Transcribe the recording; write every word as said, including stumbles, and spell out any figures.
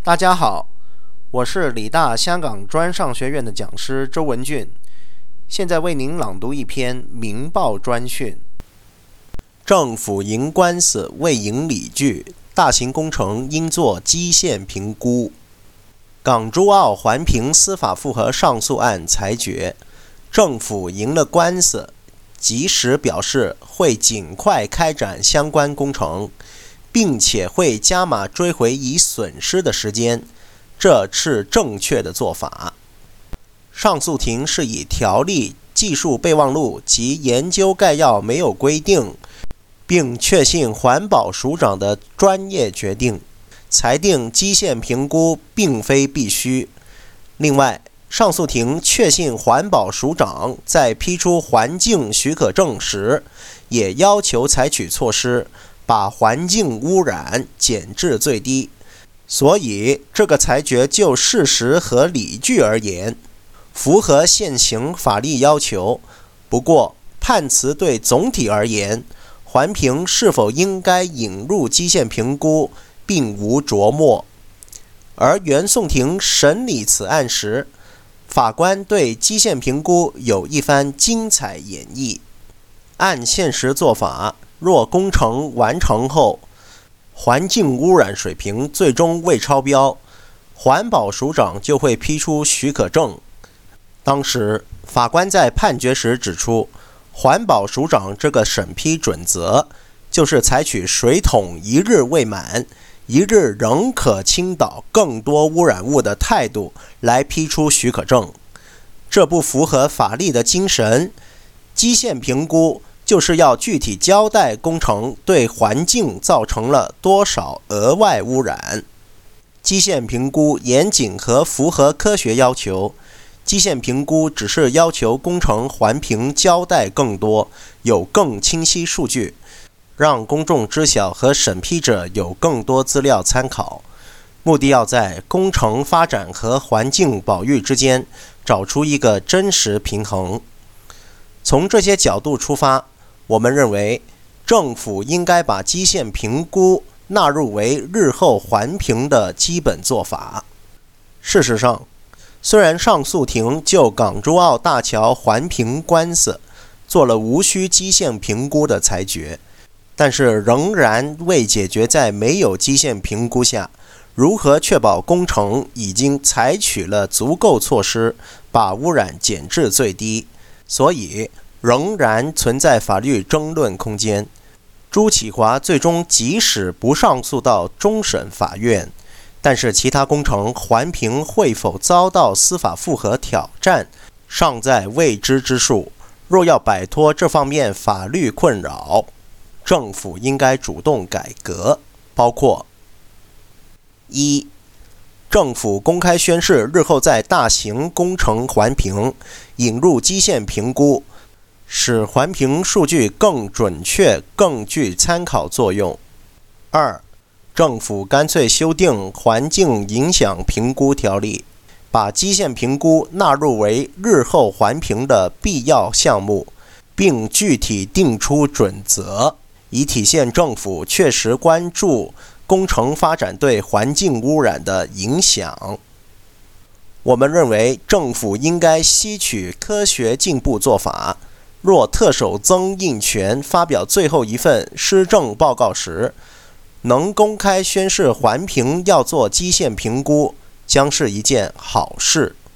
大家好，我是理大香港专上学院的讲师周文俊，现在为您朗读一篇明报专讯。政府赢官司未赢理据，大型工程应做基线评估。港珠澳环评司法复核上诉案裁决，政府赢了官司，及时表示会尽快开展相关工程，并且会加码追回已损失的时间，这是正确的做法。上诉庭是以条例、技术备忘录及研究概要没有规定，并确信环保署长的专业决定，裁定基线评估并非必须。另外，上诉庭确信环保署长在批出环境许可证时，也要求采取措施，把环境污染减至最低。所以，这个裁决就事实和理据而言，符合现行法律要求。不过，判词对总体而言，环评是否应该引入基线评估，并无琢磨。而原讼庭审理此案时，法官对基线评估有一番精彩演绎。按现实做法，若工程完成后，环境污染水平最终未超标，环保署长就会批出许可证。当时，法官在判决时指出，环保署长这个审批准则，就是采取水桶一日未满，一日仍可倾倒更多污染物的态度来批出许可证，这不符合法律的精神。基线评估就是要具体交代工程对环境造成了多少额外污染。基线评估严谨和符合科学要求，基线评估只是要求工程环评交代更多，有更清晰数据，让公众知晓和审批者有更多资料参考，目的要在工程发展和环境保育之间找出一个真实平衡。从这些角度出发，我们认为政府应该把基线评估纳入为日后环评的基本做法。事实上，虽然上诉庭就港珠澳大桥环评官司做了无需基线评估的裁决，但是仍然未解决在没有基线评估下，如何确保工程已经采取了足够措施，把污染减至最低，所以仍然存在法律争论空间。朱启华最终即使不上诉到终审法院，但是其他工程环评会否遭到司法复核挑战，尚在未知之数。若要摆脱这方面法律困扰，政府应该主动改革，包括：一、政府公开宣示日后在大型工程环评引入基线评估，使环评数据更准确、更具参考作用。二、政府干脆修订环境影响评估条例，把基线评估纳入为日后环评的必要项目，并具体定出准则，以体现政府确实关注工程发展对环境污染的影响。我们认为政府应该吸取科学进步做法，若特首曾荫权发表最后一份施政报告时，能公开宣示环评要做基线评估，将是一件好事。